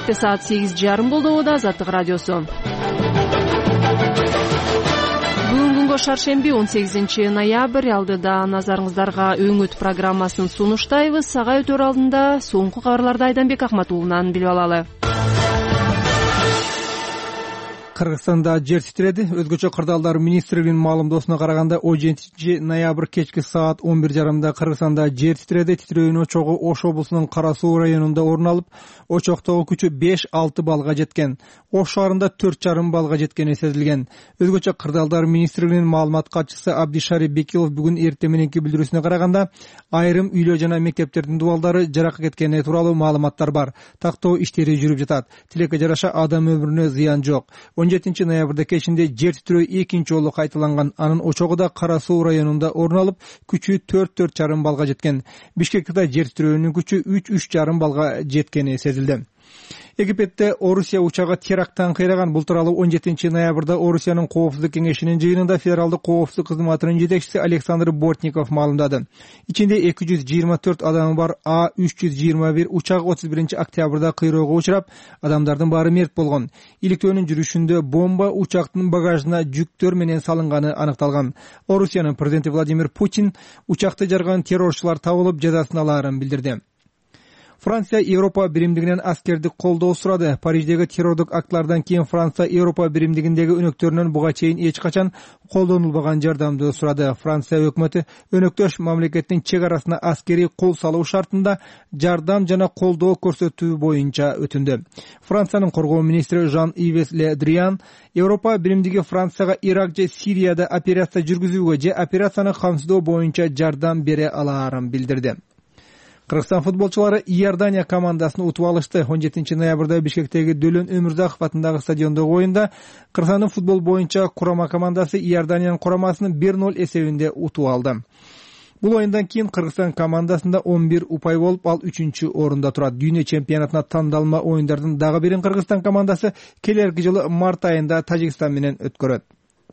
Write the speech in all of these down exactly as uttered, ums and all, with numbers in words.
Кененирээкте саат сегиз жарым болду. Азаттык радиосу. Бүгүн күнгө шаршемби он сегизинчи ноябрь. Алдыда назарыңыздарга Өңүт программасын сунуштайбыз. Сага өтөр алдында соңку кабарларды Айданбек Акматуулунан билип алалы. Кыргызстанда жер титиреди. Өзгөчө кырдаалдар министрлигинин маалымдоосуна караганда он жетинчи ноябрь кечки саат он бир жарымда Кыргызстанда жер титиреди. Титирөөнүн очогу Ош облусунун Кара Суу районунда орун алып, очоктогу күчү беш алты баллга жеткен. Ош шаарында төрт жарым баллга жеткени сезилген. Өзгөчө кырдаалдар министрлигинин маалымат катчысы Абдишари Бекилов бүгүн эртең мененки билдирүүсүнө караганда, айрым үйлө жана мектептердин дубалдары жарака кеткени тууралуу маалыматтар бар. Тактоо иштери жүрүп жатат. Тилекке жараша адам өмүрүнө зыян жок. он жетинчи ноябрда кечинде жер титирөө экинчи жолу кайталанган. Анын очогу да Кара Суу районунда орун алып, күчү төрт төрт жарым баллга жеткен. Бишкекте жер титирөөнүн күчү үч үч жарым баллга жеткени сезилди. Египетте Орусия учагы теракттан кыйраган. Бул тууралуу он жетинчи ноябрда Орусиянын коопсуздук кеңешинин жыйынында федералдык коопсуздук кызматынын жетекчиси Александр Бортников маалымдады. Ичинде эки жүз жыйырма төрт адамы бар А үч жүз жыйырма бир учак отуз биринчи октябрда кыйроого учурап, адамдардын баары мерт болгон. Иликтөөнүн жүрүшүндө бомба учактын багажына жүктөр менен салынганы аныкталган. Орусиянын президенти Владимир Путин учакты жарган террорчулар табылып, жазасын алаарын билдирди. Франция Европа биримдигинен аскердик колдоо сурады. Париждеги террордук актлардан кийин Франция Европа биримдигиндеги өнөктөрүнөн буга чейин эч качан колдонулбаган жардамды сурады. Франция өкмөтү өнөктөш мамлекеттин чек арасына аскерий кол салуу шартында жардам жана колдоо көрсөтүү боюнча өтүндү. Франциянын коргоо министри Жан-Ивес Ле Дриан Европа биримдиги Францияга Ирак же Сирияда операция жүргүзүүгө же операцияны камсыздоо боюнча жардам бере алаарын билдирди. Кыргызстан футболчулары Иордания командасын утуп алышты. он жетинчи ноябрда Бишкектеги Дөлөн Өмүрзаков атындагы стадиондогу оюнда Кыргызстандын футбол боюнча курама командасы Иорданиянын курамасын бир ноль эсебинде утуп алды. Бул оюндан кийин Кыргызстан командасында он бир упай болуп, ал үчүнчү орунда турат. Дүйнө чемпионатына тандалма оюндардын дагы бирин Кыргызстан командасы келерки жылы март айында Тажикстан менен өткөрөт.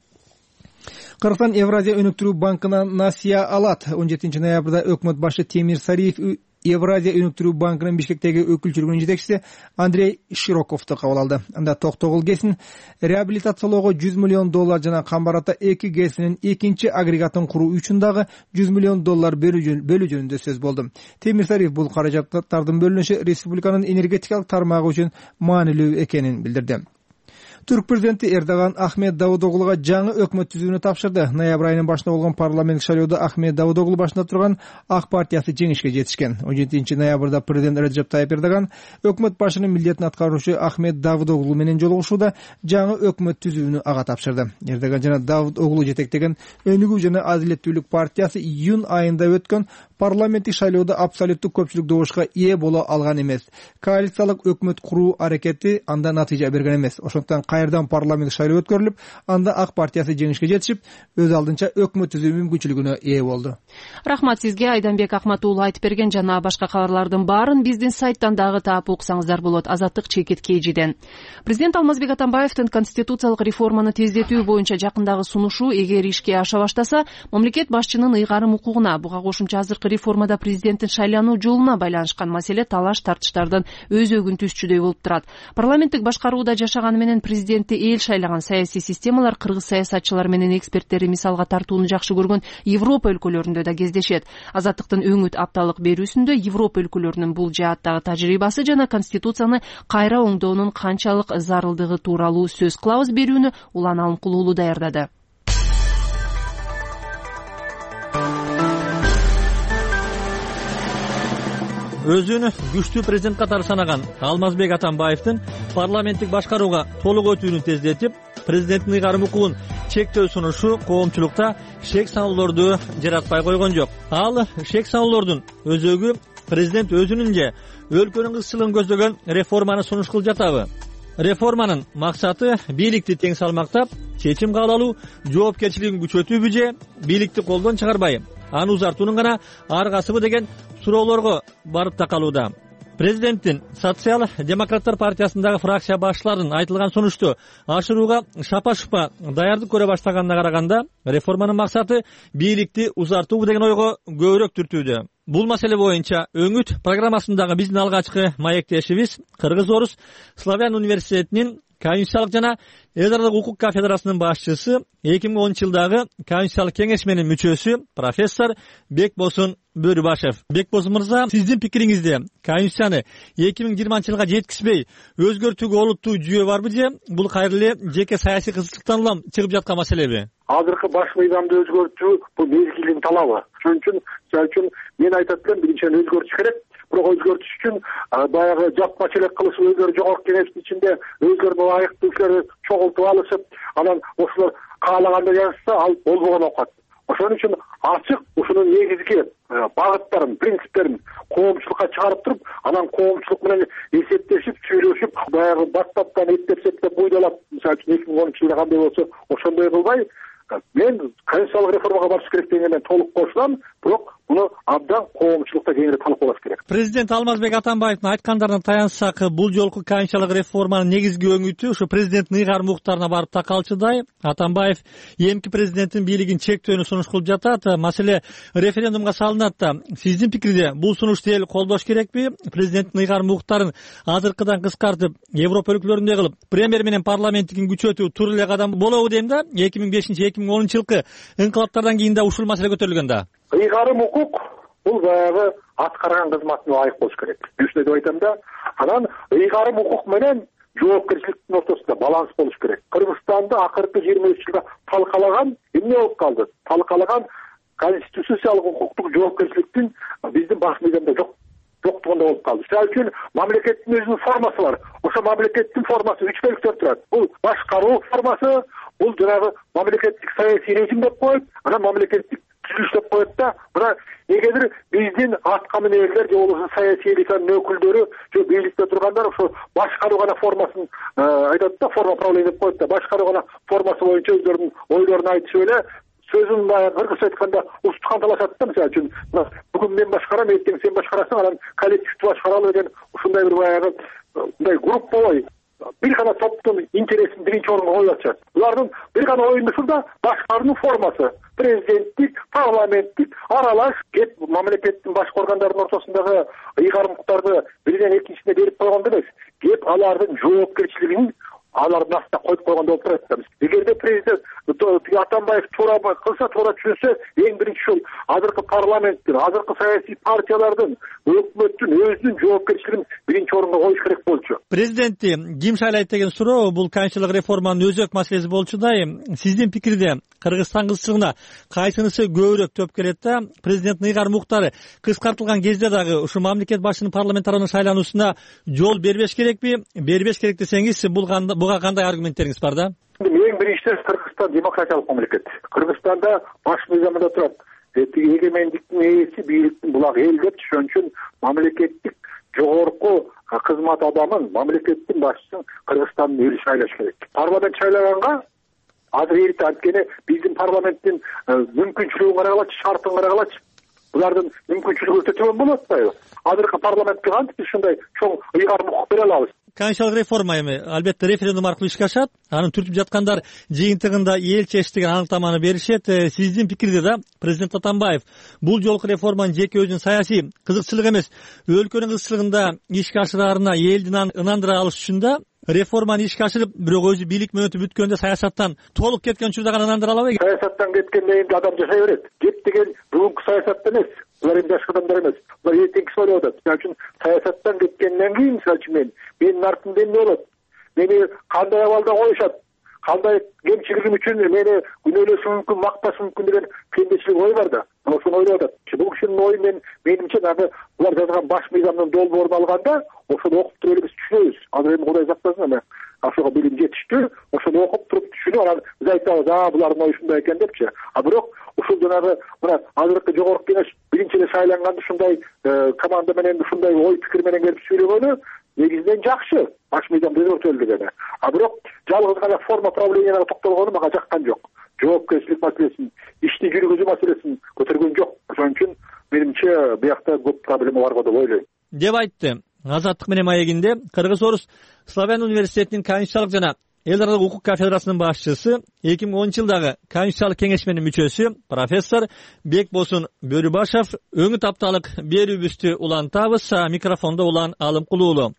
Кыргызстан Евразия өнүктүрүү банкынан насыя алат. он жетинчи ноябрда өкмөт башы Темир Сариев Евразия өнүктүрүү банкынын Бишкектеги өкүлчүлүгүнүн жетекчиси Андрей Широковду кабыл алды. Анда Токтогул ГЭСин реабилитациялоого жүз миллион доллар жана Камбар-Ата эки ГЭСинин экинчи агрегатын куруу үчүн дагы жүз миллион доллар бөлүү жөнүндө сөз болду. Темир Сариев бул каражаттардын бөлүнүшү республиканын энергетикалык тармагы үчүн маанилүү экенин билдирди. Түрк президенти Эрдоган Ахмет Давудоглуга жаңы өкмөт түзүүнү тапшырды. Ноябрь айынын башында болгон парламенттик шайлоодо Ахмет Давудоглу башында турган Ак партиясы жеңишке жетишкен. он жетинчи ноябрда президент Реджеп Тайип Эрдоган өкмөт башынын милдетин аткаруучу Ахмет Давудоглу менен жолугушууда жаңы өкмөт түзүүнү ага тапшырды. Эрдоган жана Давудоглу жетектеген Өнүгүү жана Адилеттүүлүк партиясы июнь айында өткөн парламенттик шайлоодо абсолюттук көпчүлүк добушка ээ боло алган эмес. Коалициялык өкмөт куруу аракети анда натыйжа берген эмес. Ошондуктан кайрадан парламенттик шайлоо өткөрүлүп, анда Ак партиясы жеңишке жетишип, өз алдынча өкмөт түзүү мүмкүнчүлүгүнө ээ болду. Рахмат сизге, Айданбек Акматуулу айтып берген жана башка кабарлардын баарын биздин сайттан дагы таап окусаңыздар болот. Азаттык Чекит Кежиден. Президент Алмазбек Атамбаевдин конституциялык реформаны тездетүү боюнча жакындагы сунушу эгер ишке аша баштаса, мамлекет башчынын ыйгарым укугуна, буга кошумча азыркы реформада президенттин шайлануу жолуна байланышкан маселе талаш тартыштардын өзөгүн түзчүдөй болуп турат. Парламенттик башкарууда жашаганы менен президентти эл шайлаган саясий системалар кыргыз саясатчылар менен эксперттери мисалга тартууну жакшы көргөн Европа өлкөлөрүндө да кездешет. Азаттыктын Өңүт апталык берүүсүндө Европа өлкөлөрүнүн бул жааттагы тажрыйбасы жана конституцияны кайра оңдоонун канчалык зарылдыгы тууралуу сөз кылабыз берүүнү Улан Алымкулуулу даярдады. Өзүн күчтүү президент катары санаган Алмазбек Атамбаевдин парламенттик башкарууга толук өтүүнү тездетип, президенттин ыйгарым укугун чектөө сунушу коомчулукта шек салуулорду жаратпай койгон жок. Ал шек салуулордун өзөгү президент өзүнүн же өлкөнүн кызчылыгын көздөгөн реформаны сунуш кылып жатабы? Реформанын максаты бийликти тең салмактап, чечим кабыл алуу жоопкерчилигин күчөтүүбү же бийликти колдон чыгарбай аны узартуунун гана аргасыбы деген суроолорго барып такалууда. Президенттин социал демократтар партиясындагы фракция башчыларынын айтылган сунушту ашырууга шапа шупа даярдык көрө баштаганына караганда реформанын максаты бийликти узартуу деген ойго көбүрөөк түртүүдө. Бул маселе боюнча Өңүт программасындагы биздин алгачкы маектешибиз Кыргыз Орус Славян университетинин Конституциялык жана эс ар укук кафедрасынын башчысы, эки миң онунчу жылдагы Конституциялык кеңешменин мүчөсү профессор Бекбосун Бөрүбашев. Бекбосун мырза, сиздин пикириңизде Конституцияны эки миң жыйырманчы жылга жеткизбей өзгөртүүгө олуттуу жүйө барбы же бул кайра эле жеке саясий кызыкчылыктан улам чыгып жаткан маселеби? Азыркы баш мыйзамды өзгөртүү бул мезгилдин талабы. Ошон үчүн, мисалы үчүн мен айтат элем, биринчиден өзгөртүш керек. Бирок өзгөртүш үчүн баягы жапмачылык кылышып, өздөрү жогорку кеңештин ичинде өздөрүнө ылайыктуу кишилерди чогултуп алышып, анан ошолор каалагандай жазышса, ал болбогон окат. Ошон үчүн ачык ушунун негизги багыттарын, принциптерин коомчулукка чыгарып туруп, анан коомчулук менен эсептешип, сүйлөшүп, баягы баттаптан эптеп-септеп буйдалап, мисалы үчүн эки миң онунчу жылда кандай болсо, ошондой кылбай, мен конституциялык реформага барыш керек дегенге мен толук кошулам, бирок муну абдан коомчулукта кеңири талкуулаш керек. Президент Алмазбек Атамбаевдин айткандарына таянсак, бул жолку конституциялык реформанын негизги өңүтү ушу президенттин ыйгар муктарына барып такалчыдай. Атамбаев эмки президенттин бийлигин чектөөнү сунуш кылып жатат. Маселе референдумга салынат да. Сиздин пикирде бул сунушту эл колдош керекпи? Президенттин ыйгар муктарын азыркыдан кыскартып, Европа өлкөлөрүндөй кылып, премьер менен парламенттикин күчөтүү туура эле кадам болобу дейм да. эки миң бешинчи эки миң онунчу жылкы инкылаптардан кийин да ушул маселе көтөрүлгөн да. Ыйгарым укук бул баягы аткарган кызматына ылайык болуш керек. Үчүнчү деп айтам да, анан ыйгарым укук менен жоопкерчиликтин ортосунда баланс болуш керек. Кыргызстанда акыркы жыйырма үч жылда талкалаган эмне болуп калды? Талкалаган конституциялык укуктук жоопкерчиликтин биздин баш мыйзамда жок жоктугунда болуп калды. Мисалы үчүн мамлекеттин өзүнүн формасы бар. Ошо мамлекеттин формасы үч бөлүктөн турат. Бул башкаруу формасы, бул жанагы мамлекеттик саясий режим деп коет, анан мамлекеттик түзүлүш деп коет да. Мына эгер биздин атка минерлер же болбосо саясий элитанын өкүлдөрү же бийликте тургандар ошо башкаруу гана формасын айтат да, форма правления деп коет да, башкаруу гана формасы боюнча өздөрүнүн ойлорун айтышып эле сөзүн баягы кыргызча айтканда устукан талашат да. Мисалы үчүн бүгүн мен башкарам, эртең сен башкарасың, анан коллективди башкаралы деген ушундай бир баягы мындай групповой бир гана топтун интересин биринчи орунга коюп атышат. Булардын бир гана оюнду ушунда башкаруунун формасы, президенттик, парламенттик аралаш кеп мамлекеттин башка органдарынын ортосундагы ыйгарым укуктарды биринен экинчисине берип койгондо эмес, кеп алардын жоопкерчилигин алардын астына коюп койгондо болуп турат да. Эгерде президент Атамбаев туура кылса, туура түшүнсө, эң биринчи ушул азыркы парламенттин, азыркы саясий партиялардын, өкмөттүн өзүнүн жоопкерчилигин биринчи орунга коюш керек болчу. Президентти ким шайлайт деген суроо бул конституциялык реформанын өзөк маселеси болчудай. Сиздин пикирде Кыргызстан кызчылыгына кайсынысы көбүрөөк төп келет да? Президенттин ыйгар муктары кыскартылган кезде дагы ушу мамлекет башчынын парламентараны шайлануусуна жол бербеш керекпи? Бербеш керек десеңиз, бул буга кандай аргументтериңиз бар да? Эң биринчиден Кыргызстан демократиялык мамлекет. Кыргызстанда баш мыйзамында турат. Эгемендиктин ээси бийликтин булагы эл деп, ошон үчүн мамлекеттик жогорку кызмат адамын, мамлекеттин башчысын Кыргызстандын эли шайлаш керек. Парламент шайлаганга азыр эрте, анткени биздин парламенттин мүмкүнчүлүгүн карагалачы, шартын карагалачы. Булардын мүмкүнчүлүгү өтө төмөн болуп атпайбы? Азыркы парламентке кантип ушундай чоң ыйгарым укук бере алабыз? Конституциялык реформа эми албетте референдум аркылуу ишке ашат. Анын түртүп жаткандар жыйынтыгында эл чечти деген аныктаманы беришет. Сиздин пикирде да президент Атамбаев бул жолку реформанын жеке өзүнүн саясий кызыкчылык эмес, өлкөнүн кызыкчылыгында ишке ашыраарына элди ынандыра алыш үчүн да реформаны ишке ашырып, бирок өзү бийлик мөөнөтү бүткөндө саясаттан толук кеткен учурда гана ынандыра алабы? Саясаттан кеткенде эми адам жашай берет. Кеп деген бүгүнкү саясатта эмес. Булар эми жашка адамдар эмес. Булар эртеңкиси ойлоп атат. Мисалы үчүн саясаттан кеткенден кийин, мисалы үчүн мен менин артымда эмне болот? Мени кандай абалда коюшат? Кандай кемчилигим үчүн мени күнөөлөшү мүмкүн, макташы мүмкүн деген пендечилик ой бар да. Ошону ойлоп атат. Бул кишинин ою мен менимче дагы булар жазган баш мыйзамдын долбоорун алганда ошону окуп туруп эле биз түшүнөбүз. Азыр эми Кудай сактасын, эми ошого билим жетиштүү, ошону окуп туруп түшүнүп, анан биз айтабыз, а булардын ою ушундай экен депчи. А бирок ушул жанагы мына азыркы жогорку кеңеш биринчи эле шайланганда ушундай команда менен ушундай ой пикир менен келип сүйлөгөнү негизинен жакшы. Баш мыйзамды өзгөртөлү дегени. А бирок жалгыз гана форма правленияга токтолгону мага жаккан жок. Жоопкерчилик маселесин, ишти жүргүзүү маселесин көтөргөн жок. Ошон үчүн менимче биякта көп проблема бар го деп ойлойм. Деп айтты Азаттык менен маегинде Кыргыз Орус Славян университетинин конституциялык жана эл аралык укук кафедрасынын башчысы, эки миң онунчу жылдагы конституциялык кеңешменин мүчөсү профессор Бекбосун Бөрүбашев өңү тапталык берүүбүздү улантабыз. Микрофондо Улан Алымкулуулу.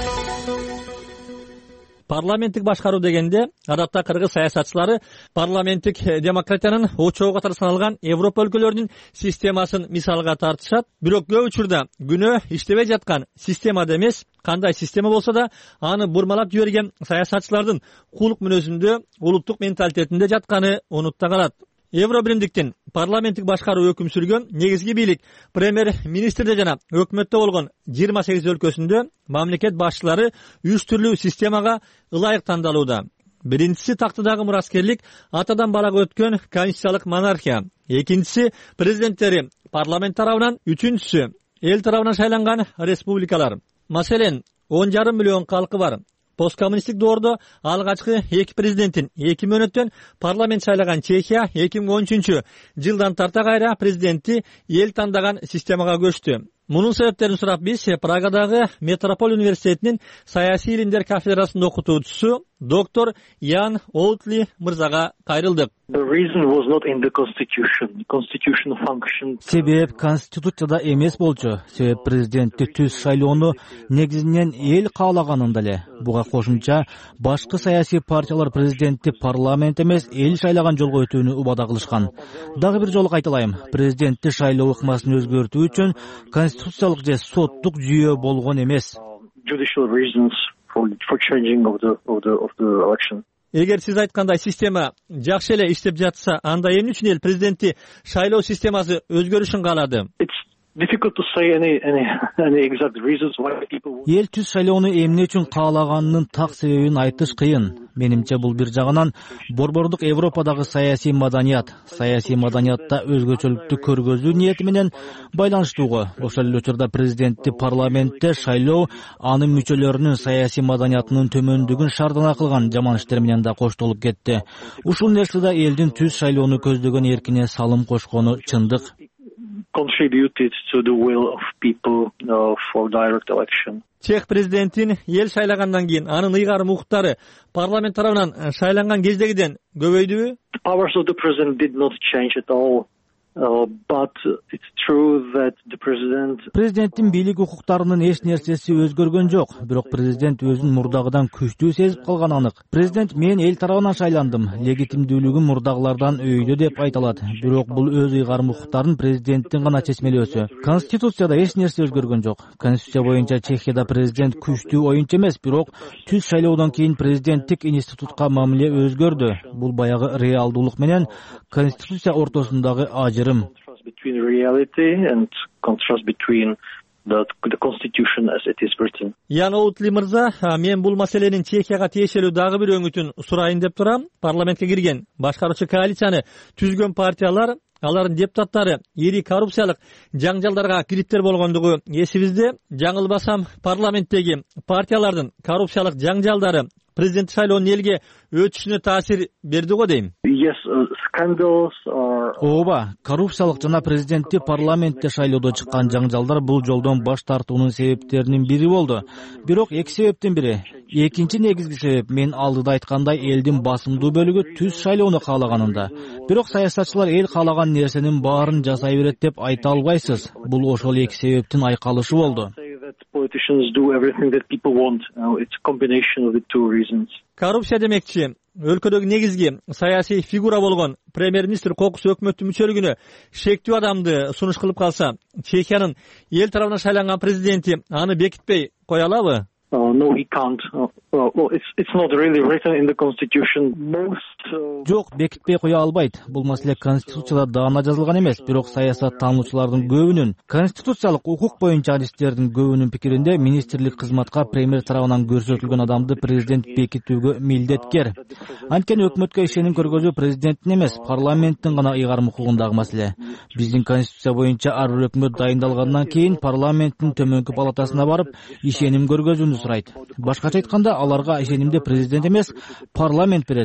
Парламенттик башкаруу дегенде адатта кыргыз саясатчылары парламенттик демократиянын очогу катары саналган Европа өлкөлөрүнүн системасын мисалга тартышат. Бирок көп учурда күнөө иштебей жаткан системада эмес, кандай система болсо да аны бурмалап жиберген саясатчылардын кулук мүнөзүндө, улуттук менталитетинде жатканы унутта калат. Евро биримдиктин парламенттик башкаруу өкүм сүргөн негизги бийлик премьер-министрде жана өкмөттө болгон жыйырма сегиз өлкөсүндө мамлекет башчылары үч түрлүү системага ылайык тандалууда. Биринчиси тактыдагы мураскерлик, атадан балага өткөн конституциялык монархия. Экинчиси президенттери парламент тарабынан, үчүнчүсү эл тарабынан шайланган республикалар. Маселен, он жарым миллион калкы бар. Посткоммунисттик доордо алгачкы эки президенттин эки мөөнөттөн парламент шайлаган Чехия эки миң он үчүнчү жылдан тарта кайра президентти эл тандаган системага көчтү. Мунун себептерин сурап биз Прагадагы Метрополь университетинин саясий илимдер кафедрасынын окутуучусу доктор Ян Оутли мырзага кайрылдык. Себеп конституцияда эмес болчу. Себеп президентти түз шайлоону негизинен эл каалаганында эле. Буга кошумча башкы саясий партиялар президентти парламент эмес, эл шайлаган жолго өтүүнү убада кылышкан. Дагы бир жолу кайталайм. Президентти шайлоо ыкмасын өзгөртүү үчүн конституциялык же соттук жүйө болгон эмес. Эгер сиз айткандай система жакшы эле иштеп жатса, анда эмне үчүн эл президентти шайлоо системасы өзгөрүшүн каалады? Эл түз шайлоону эмне үчүн каалаганынын так себебин айтыш кыйын. Менимче бул бир жагынан борбордук Европадагы саясий маданият, саясий маданиятта өзгөчөлүктү көргөзүү ниети менен байланыштуу. Ошол эле учурда президентти парламентте шайлоо анын мүчөлөрүнүн саясий маданиятынын төмөндүгүн шаардана кылган жаман иштер менен да коштолуп кетти. Ушул нерсе да элдин түз шайлоону көздөгөн эркине салым кошкону чындык. Contributed to the will of people uh, for direct election. Чех президентин ел шайлагандан кийин анын ыйгарым укуктары парламент тарабынан шайланган кездегиден көбөйдүбү? The powers of the president did not change at all. Uh, but it's true that the president Президенттин бийлик укуктарынын эч нерсеси өзгөргөн жок. Бирок президент өзүн мурдагыдан күчтүү сезип калган анык. Президент мен эл тарабынан шайландым, легитимдүүлүгүм мурдагылардан өйдө деп айталат. Бирок бул өз ыйгарым укуктарын президенттин гана чечмелөөсү. Конституцияда эч нерсе өзгөргөн жок. Конституция боюнча Чехияда президент күчтүү оюнчу эмес, бирок түз шайлоодон кийин президенттик институтка мамиле өзгөрдү. Бул баягы реалдуулук менен конституция ортосундагы ажыр. Contrast between reality and contrast between the, the constitution as it is written. Ян Оутли мырза, мен бул маселенин Чехияга тиешелүү дагы бир өңүтүн сурайын деп турам. Парламентке кирген башкаруучу коалицияны түзгөн партиялар, алардын депутаттары ири коррупциялык жаңжалдарга кириптер болгондугу эсибизде. Жаңылбасам, парламенттеги партиялардын коррупциялык жаңжалдары президент шайлоонун элге өтүшүнө таасир берди го дейм. Yes, uh, scandals are... Ооба, коррупциялык жана президентти парламентте шайлоодо чыккан жаңжалдар бул жолдон баш тартуунун себептеринин бири болду. Бирок эки себептин бири. Экинчи негизги себеп мен алдыда айткандай элдин басымдуу бөлүгү түз шайлоону каалаганында. Бирок саясатчылар эл каалаган нерсенин баарын жасай берет деп айта албайсыз. Бул ошол эки себептин айкалышы болду. Politicians do everything that people want. Uh, it's a combination of the two reasons. Коррупция демекчи, өлкөдөгү негизги саясий фигура болгон премьер-министр кокус өкмөттүн мүчөлүгүнө шектүү адамды сунуш кылып калса, Чехиянын эл тарабынан шайланган президенти аны бекитпей кое алабы? Uh, no, he can't. Uh, well, it's it's not really written in the constitution. Most uh... Жок, бекитпей кое албайт. Бул маселе конституцияда даана жазылган эмес, бирок саясат таануучулардын көбүнүн, конституциялык укук боюнча адистердин көбүнүн пикиринде министрлик кызматка премьер тарабынан көрсөтүлгөн адамды президент бекитүүгө милдеткер. Анткени өкмөткө ишеним көргөзүү президенттин эмес, парламенттин гана ыйгарым укугундагы маселе. Биздин конституция боюнча ар бир өкмөт дайындалгандан кийин парламенттин төмөнкү палатасына барып ишеним көргөзүүнү сурайт. Башкача айтканда, аларга ишенимди президент эмес, парламент берет.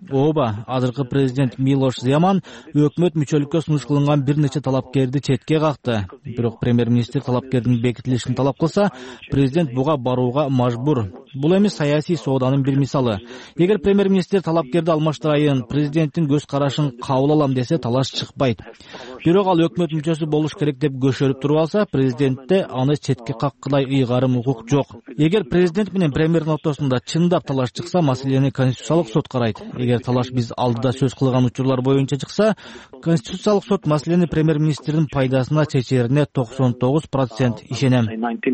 ооба, азыркы президент Милош Земан өкмөт мүчөлүккө сунуш кылынган бир нече талапкерди четке какты. Бирок премьер-министр талапкердин бекитилишин талап кылса, президент буга барууга мажбур. Бул эми саясий сооданын бир мисалы. Эгер премьер-министр талапкерди алмаштырайын, президенттин көз карашын кабыл алам десе, талаш чыкпайт. Бирок ал өкмөт мүчөсү болуш керек деп көшөрүп туруп алса, президентте аны четке каккыдай ыйгарым укук жок. Эгер президент менен премьердин ортосунда чындап талаш чыкса, маселени Конституциялык сот карайт. Эгер талаш биз алдыда сөз кылган учурлар боюнча чыкса, Конституциялык сот маселени премьер-министрдин пайдасына чечерине токсон тогуз процент ишенем.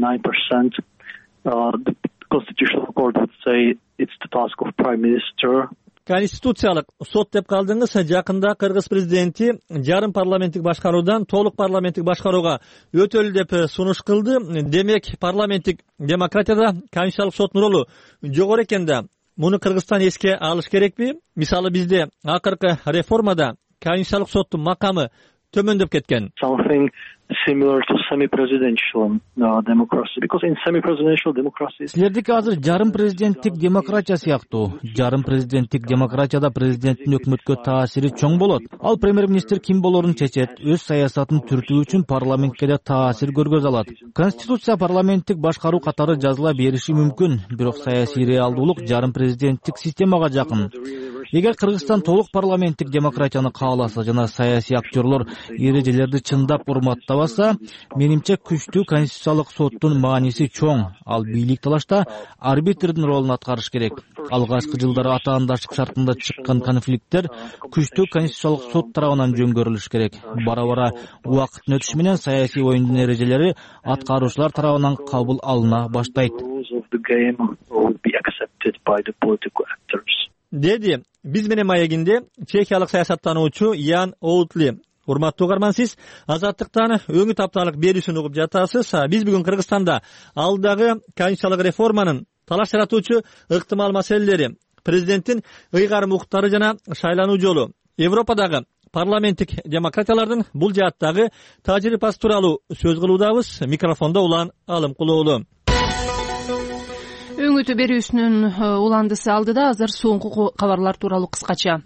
Конституциялык сот деп калдыңыз. Жакында Кыргыз президенти жарым парламенттик башкаруудан толук парламенттик башкарууга өтөлү деп сунуш кылды. Демек, парламенттик демократияда Конституциялык соттун ролу жогору экен да. Муну Кыргызстан эске алыш керекпи? Мисалы бизде акыркы реформада Конституциялык соттун макамы төмөндөп кеткен. Similar to semi-presidential uh, democracy, because in semi-presidential democracy силердики азыр жарым президенттик демократия сыяктуу. Жарым президенттик демократияда президенттин өкмөткө таасири чоң болот. Ал премьер-министр ким болорун чечет, өз саясатын түртүү үчүн парламентке да таасир көргөзө алат. Конституция парламенттик башкаруу катары жазыла бериши мүмкүн, бирок саясий реалдуулук жарым президенттик системага жакын. Эгер Кыргызстан толук парламенттик демократияны кааласа жана саясий актерлор эрежелерди чындап урматтабаса, менимче күчтүү Конституциялык соттун мааниси чоң. Ал бийлик талашта арбитрдин ролун аткарыш керек. Алгачкы жылдары атаандашык шартында чыккан конфликттер күчтүү Конституциялык сот тарабынан жөнгөрүлүш керек. Бара-бара убакыттын өтүшү менен саясий оюндун эрежелери аткаруучулар тарабынан кабыл алына баштайт. Деди биз менен маегинде чехиялык саясаттануучу Ян Оутли. Урматтуу угарман, сиз Азаттыктан өңү тапталык берүүсүн угуп жатасыз. Биз бүгүн Кыргызстанда алдагы конституциялык реформанын талаш жаратуучу ыктымал маселелери, президенттин ыйгарым укуктары жана шайлануу жолу, Европадагы парламенттик демократиялардын бул жааттагы тажрыйбасы тууралуу сөз кылуудабыз. Микрофондо Улан Алымкулоолу. Өңүтү берүүсүнүн уландысы алдыда азыр соңку кабарлар тууралуу кыскача.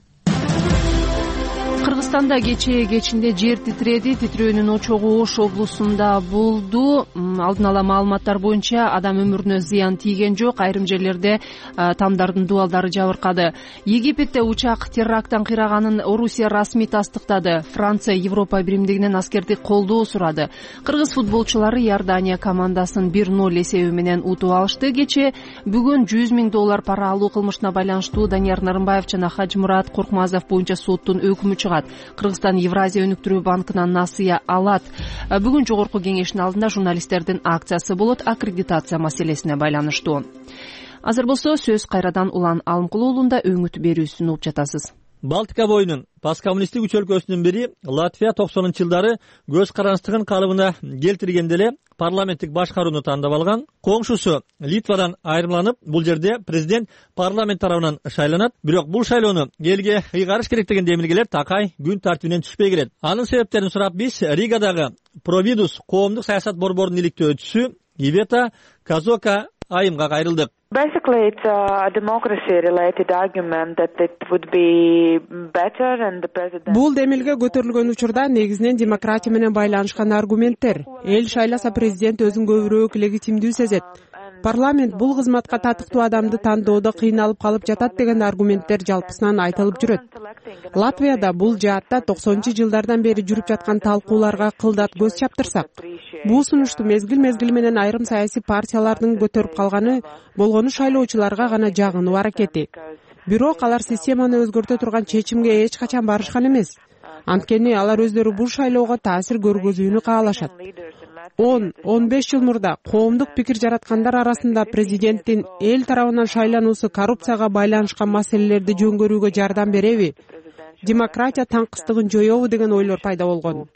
Кыргызстанда кечээ кечинде жер титиреди. Титирөөнүн очогу Ош облусунда болду. Алдын ала маалыматтар боюнча адам өмүрүнө зыян тийген жок. Айрым жерлерде тамдардын дубалдары жабыркады. Египетте учак теракттан кыйраганын Орусия расмий тастыктады. Франция Европа биримдигинен аскердик колдоо сурады. Кыргыз футболчулары Иордания командасын бир ноль эсеби менен утуп алышты. Кечээ бүгүн жүз миң доллар пара алуу кылмышына байланыштуу Данияр Нарымбаев жана Хажмурат Коркмазов боюнча соттун өкүмү чыгат. Кыргызстан Евразия өнүктүрүү банкынан насыя алат. Бүгүн жогорку кеңештин алдында журналисттердин акциясы болот, аккредитация маселесине байланыштуу. Азыр болсо сөз кайрадан Улан Алымкулуулунда өңүт берүүсүн угуп жатасыз. Балтика боюнун посткоммунисттик үч өлкөсүнүн бири Латвия токсонунчу жылдары көз карандычтыгын калыбына келтиргенде эле парламенттик башкарууну тандап алган. Коңшусу Литвадан айырмаланып, бул жерде президент парламент тарабынан шайланат. Бирок бул шайлоону элге ыйгарыш керек деген демилгелер такай күн тартибинен түшпөй келет. Анын себептерин сурап биз Ригадагы Провидус коомдук саясат борборунун иликтөөчүсү Ивета Казока айымга кайрылдык. Basically, it's a democracy-related argument that it would be better and the president. Бул демилге көтөрүлгөн учурда негизинен демократия менен байланышкан аргументтер. Эл шайласа президент өзүн көбүрөөк легитимдүү сезет. Парламент бул кызматка татыктуу адамды тандоодо кыйналып калып жатат деген аргументтер жалпысынан айтылып жүрөт. Латвияда бул жаатта токсонунчу жылдардан бери жүрүп жаткан талкууларга кылдат көз чаптырсак, бул сунушту мезгил-мезгили менен айрым саясий партиялардын көтөрүп калганы болгону шайлоочуларга гана жагынуу аракети. Бирок алар системаны өзгөртө турган чечимге эч качан барышкан эмес. Анткени алар өздөрү бул шайлоого таасир көргөзүүнү каалашат. он он беш жыл мурда коомдук пикир жараткандар арасында президенттин эл тарабынан шайлануусу коррупцияга байланышкан маселелерди жөнгөрүүгө жардам береби? Демократия таңкыстыгын жоёбу деген ойлор пайда болгон.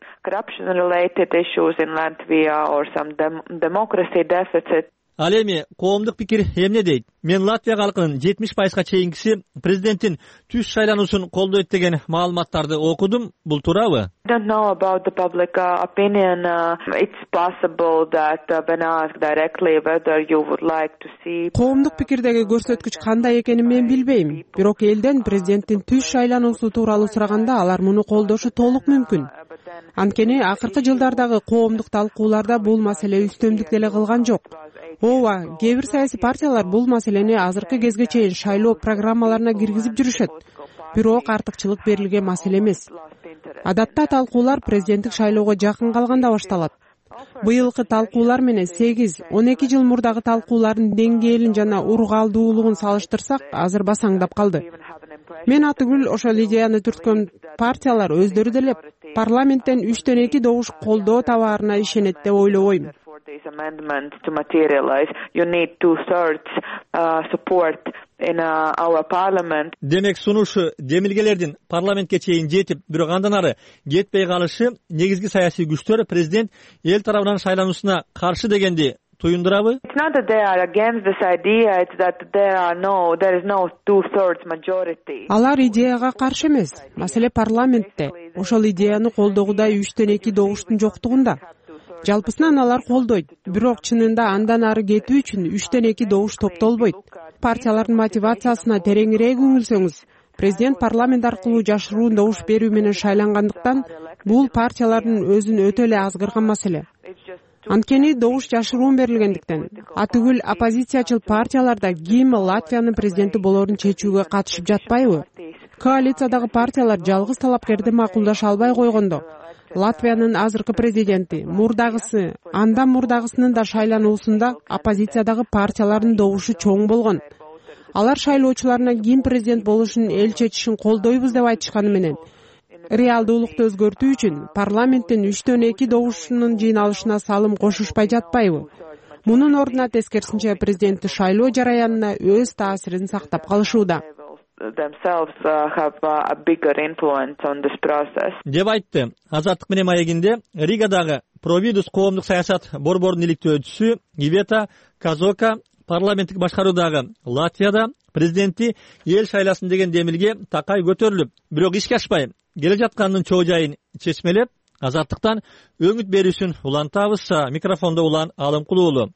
Ал эми коомдук пикир эмне дейт? Мен Латвия калкынын жетимиш пайызга чейинкиси президенттин түз шайлануусун колдойт деген маалыматтарды окудум. Бул туурабы? I don't know about the public uh, opinion. Uh, it's possible that uh, when asked directly whether you would like to see. Коомдук пикирдеги көрсөткүч кандай экенин мен билбейм. Бирок элден президенттин түз шайлануусу тууралуу сураганда алар муну колдошу толук мүмкүн. Анткени акыркы жылдардагы коомдук талкууларда бул маселе үстөмдүк деле кылган жок. Ооба, кээ бир саясий партиялар бул маселени азыркы кезге чейин шайлоо программаларына киргизип жүрүшөт. Бирок артыкчылык берилген маселе эмес. Адатта талкуулар президенттик шайлоого жакын калганда башталат. Быйылкы талкуулар менен сегиз он эки жыл мурдагы талкуулардын деңгээлин жана ургалдуулугун салыштырсак, азыр басаңдап калды. Мен атүгүл ошол идеяны түрткөн партиялар өздөрү деле парламенттен үчтөн эки добуш колдоо табаарына ишенет деп ойлобойм. These amendments to materialize, you need two-thirds uh, support in uh, our parliament. Демек сунушу демилгелердин парламентке чейин жетип, бирок андан ары кетпей калышы негизги саясий күчтөр президент эл тарабынан шайлануусуна каршы дегенди туюндурабы? It's not that they are against this idea, it's that there are no, there is no two-thirds majority. Алар идеяга каршы эмес. Маселе парламентте. Ошол идеяны колдогудай үчтөн эки добуштун жоктугунда. Жалпысынан алар колдойт, бирок чынында андан ары кетүү үчүн үчтөн эки добуш топтолбойт. Партиялардын мотивациясына тереңирээк үңүлсөңүз, президент парламент аркылуу жашыруун добуш берүү менен шайлангандыктан бул партиялардын өзүн өтө эле азгырган маселе. Анткени добуш жашыруун берилгендиктен, атүгүл оппозициячыл партияларда ким Латвиянын президенти болоорун чечүүгө катышып жатпайбы? Коалициядагы партиялар жалгыз талапкерди макулдаша албай койгондо, Латвиянын азыркы президенти, мурдагысы, андан мурдагысынын да шайлануусунда оппозициядагы партиялардын добушу чоң болгон. Алар шайлоочуларына ким президент болушун эл чечишин колдойбуз деп айтышканы менен, реалдуулукту өзгөртүү үчүн парламенттин үчтөн эки добушунун жыйналышына салым кошушпай жатпайбы? Мунун ордуна тескерисинче президенtti шайлоо жараянына өз таасирин сактап калышууда. Themselves uh, have uh, a bigger influence on this process. Деп айтты. Азаттык менен маегинде Ригадагы Провидус коомдук саясат борборунун иликтөөчүсү Ивета Казока парламенттик башкаруудагы Латвияда президенти эл шайласын деген демилге такай көтөрүлүп, бирок ишке ашпай келе жатканынын чоо жайын чечмелеп, азаттыктан өңүт берүүсүн улантабыз. Микрофондо Улан Алымкулуулу.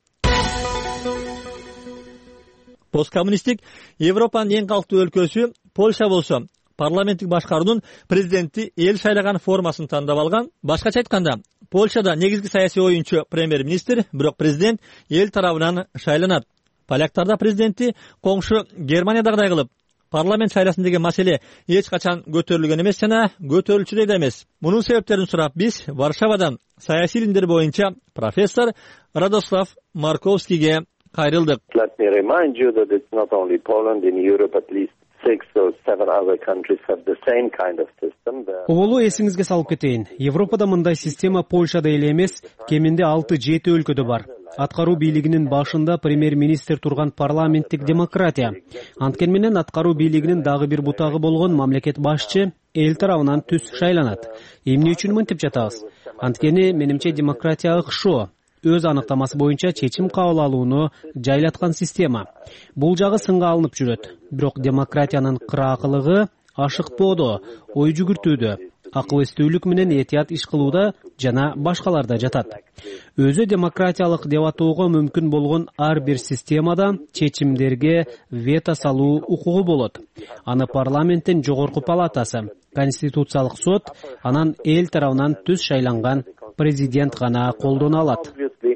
Посткоммунисттик Европанын эң калктуу өлкөсү Польша болсо, парламенттик башкаруунун президенти эл шайлаган формасын тандап алган. Башкача айтканда, Польшада негизги саясий оюнчу премьер-министр, бирок президент эл тарабынан шайланат. Поляктарда президенти коңшу Германиядагыдай кылып, парламент шайласын деген маселе эч качан көтөрүлгөн эмес жана көтөрүлчү да эмес. Мунун себептерин сурап биз Варшавадан саясий илимдер боюнча профессор Радослав Марковскийге кайрылдык. Let me remind you that it's not only Poland, in Europe at least six or seven other countries have the same kind of system. Оболу эсиңизге салып кетейин. Европада мындай система Польшада эле эмес, кеминде алты жети өлкөдө бар. Аткаруу бийлигинин башында премьер-министр турган парламенттик демократия. Анткени менен аткаруу бийлигинин дагы бир бутагы болгон мамлекет башчы эл тарабынан түз шайланат. Эмне үчүн мынтип жатабыз? Анткени менимче демократия ыкшоо. Өз аныктамасы боюнча чечим кабыл алууну жайлаткан система. Бул жагы сынга алынып жүрөт. Бирок демократиянын кыраакылыгы ашыкпоодо, ой жүгүртүүдө, акыл эстүүлүк менен этият иш кылууда жана башкаларда жатат. Өзү демократиялык деп атоого мүмкүн болгон ар бир системада чечимдерге вето салуу укугу болот. Аны парламенттин жогорку палатасы, конституциялык сот, анан эл тарабынан түз шайланган президент гана колдоно алат.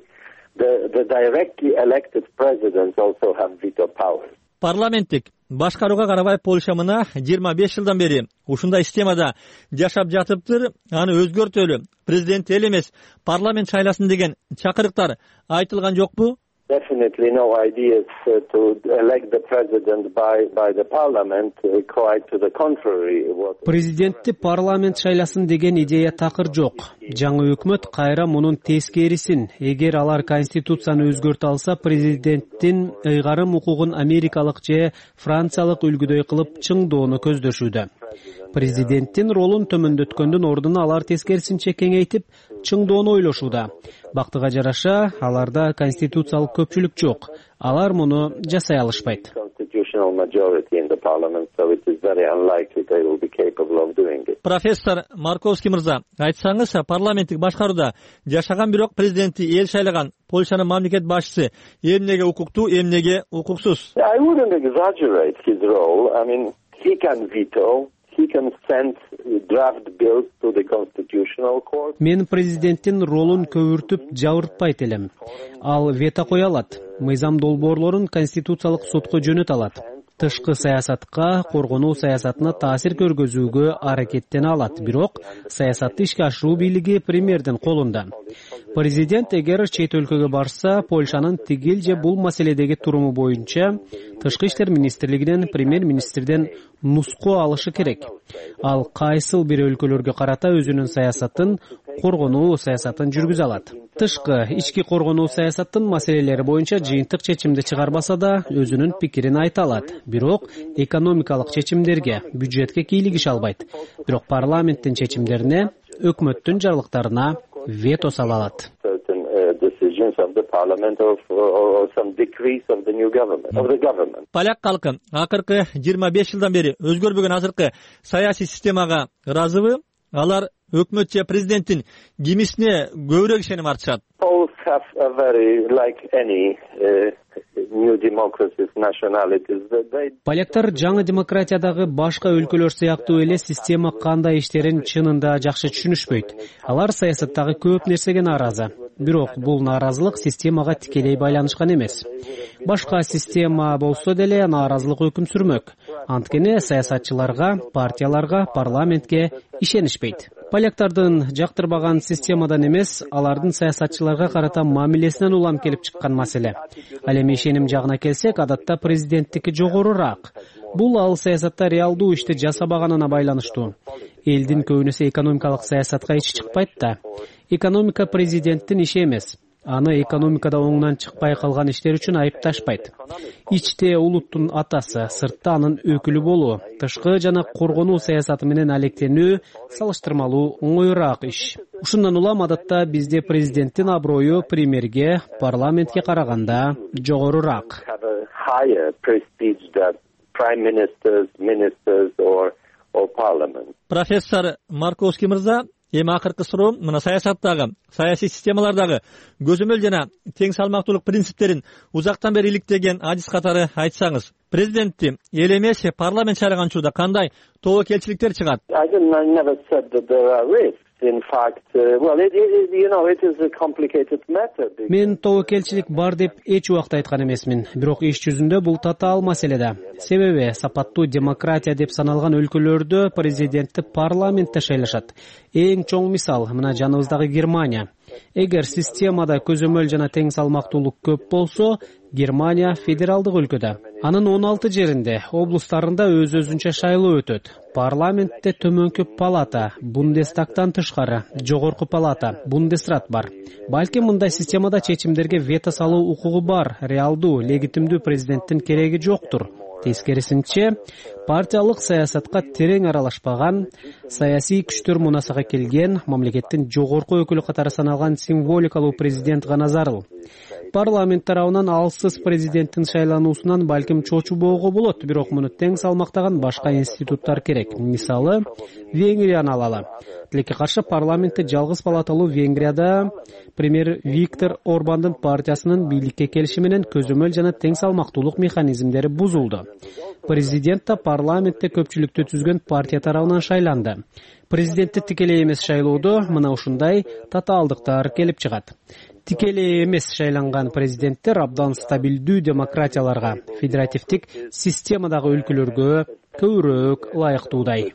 Парламенттик башкарууга карабай Польша мына жыйырма беш жылдан бери ушундай системада жашап жатыптыр. Аны өзгөртөлү, президент эл эмес, парламент шайласын деген чакырыктар айтылган жокпу? Definitely no ideas uh, to elect the president by by the parliament, uh, quite to the contrary. Президентти парламент шайласын деген идея такыр жок. Жаңы өкмөт кайра мунун тескерисин, эгер алар конституцияны өзгөртө алса, президенттин ыйгарым укугун америкалык же франциялык үлгүдөй кылып чыңдоону көздөшүүдө. Президенттин ролун төмөндөткөндүн ордуна алар тескерисинче кеңейтип, чыңдоону ойлошууда. Бактыга жараша, аларда конституциялык көпчүлүк жок. Алар муну жасай алышпайт. Профессор Марковский мырза, айтсаңыз, парламенттик башкарууда жашаган бирок президентти эл шайлаган Польшанын мамлекет башчысы эмнеге укуктуу, эмнеге укуксуз? I wouldn't exaggerate his role. I mean, he can veto. He can send draft bills to the Constitutional Court. Мен президенттин ролун көбүртүп жабыртпайт элем. Ал вето кое алат. Мыйзам долбоорлорун конституциялык сотко жөнөтө алат. Тышкы саясатка, коргонуу саясатына таасир көргөзүүгө аракеттене алат. Бирок саясатты ишке ашыруу бийлиги премьердин колунда. Президент эгер чет өлкөгө барса, Польшанын тигил же бул маселедеги туруму боюнча Тышкы иштер министрлигинен премьер-министрден нуску алышы керек. Ал кайсыл бир өлкөлөргө карата өзүнүн саясатын, коргонуу саясатын жүргүзө алат. Тышкы ички коргонуу саясаттын маселелери боюнча жыйынтык чечимди чыгарбаса да, өзүнүн пикирин айта алат. Бирок экономикалык чечимдерге, бюджетке кийлигише албайт. Бирок парламенттин чечимдерине, өкмөттүн жарлыктарына вето сала алат. Поляк калкы акыркы жыйырма беш жылдан бери өзгөрбөгөн азыркы саясий системага ыраазыбы? Алар өкмөт же президенттин кимисине көбүрөөк ишеним артышат? Поляктар жаңы демократиядагы башка өлкөлөр сыяктуу эле система кандай иштерин чынында жакшы түшүнүшпөйт. Алар саясаттагы көп нерсеге нааразы. Бирок бул нааразылык системага тикелей байланышкан эмес. Башка система болсо деле нааразылык өкүм сүрмөк. Анткени саясатчыларга, партияларга, парламентке ишенишпейт. Поляктардын жактырбаган системадан эмес, алардын саясатчыларга карата мамилесинен улам келип чыккан маселе. Ал эми ишеним жагына келсек, адатта президенттики жогорураак. Бул ал саясатта реалдуу ишти жасабаганына байланыштуу. Элдин көбүнөсү экономикалык саясатка ичи чыкпайт да. Экономика президенттин иши эмес. Аны экономикада оңунан чыкпай калган иштер үчүн айыпташпайт. Ичте улуттун атасы, сыртта анын өкүлү болуу, тышкы жана коргонуу саясаты менен алектенүү салыштырмалуу оңоюраак иш. Ушундан улам адатта бизде президенттин аброю премьерге, парламентке караганда жогорураак. Профессор Марковский мырза, эми акыркы суроо мына саясаттагы, саясий системалардагы көзөмөл жана тең салмактуулук принциптерин узактан бери иликтеген адис катары айтсаңыз, президентти эл эмес парламент шайлаган учурда кандай тобокелчиликтер чыгат? Мен тобокелчилик бар деп эч убакта айткан эмесмин. Бирок иш жүзүндө бул татаал маселе да. Себеби сапаттуу демократия деп саналган өлкөлөрдө президентти парламентте шайлашат. Эң чоң мисал мына жаныбыздагы Германия. Эгер системада көзөмөл жана тең салмактуулук көп болсо, Германия федералдык өлкөдө. Анын он алты жеринде, облустарында өз-өзүнчө шайлоо өтөт. Парламентте төмөнкү палата, Бундестагтан тышкары, жогорку палата, Бундесрат бар. Балким мындай системада чечимдерге вето салуу укугу бар, реалдуу, легитимдүү президенттин кереги жоктур. Тескерисинче, партиялык саясатка терең аралашпаган, саясий күчтөр мунасага келген, мамлекеттин жогорку өкүлү катары саналган символикалуу президент гана зарыл. Парламент тарабынан алсыз президенттин шайлануусунан балким чочубоого болот, бирок муну тең салмактаган башка институттар керек. Мисалы, Венгрияны алалы. Тилекке каршы парламентте жалгыз палаталуу Венгрияда премьер Виктор Орбандын партиясынын бийликке келиши менен көзөмөл жана тең салмактуулук механизмдери бузулду. Президент да парламентте көпчүлүктү түзгөн партия тарабынан шайланды. Президентти тикелей эмес шайлоодо мына ушундай татаалдыктар келип чыгат. Тикелей эмес шайланган президенттер абдан стабилдүү демократияларга, федеративдик системадагы өлкөлөргө көбүрөөк ылайыктуудай.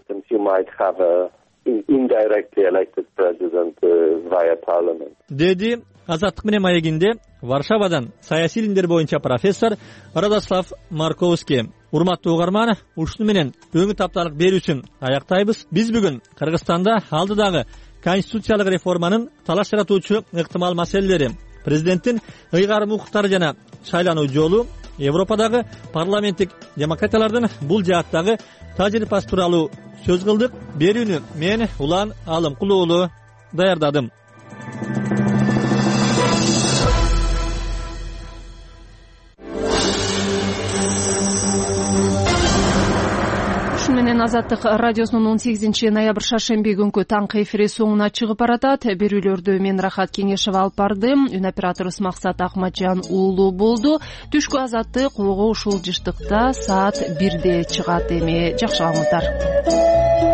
Деди Азаттык менен маегинде Варшавадан саясий илимдер боюнча профессор Радослав Марковский. Урматтуу угарман, ушуну менен өңү тапталык берүүсүн аяктайбыз. Биз бүгүн Кыргызстанда алдыдагы конституциялык реформанын талаш жаратуучу ыктымал маселелери, президенттин ыйгарым укуктары жана шайлануу жолу, Европадагы парламенттик демократиялардын бул жааттагы тажрыйбасы тууралуу сөз кылдык. Берүүнү мен Улан Алымкул уулу даярдадым. Ушун менен Азаттык радиосунун он сегизинчи ноябрь шаршемби күнкү таңкы эфири соңуна чыгып баратат. Берүүлөрдү мен Рахат Кеңешева алып бардым. Үн операторубуз Максат Ахматжан уулу болду. Түшкү Азаттык ого ушул жыштыкта саат бирде чыгат эми. Жакшы калыңыздар.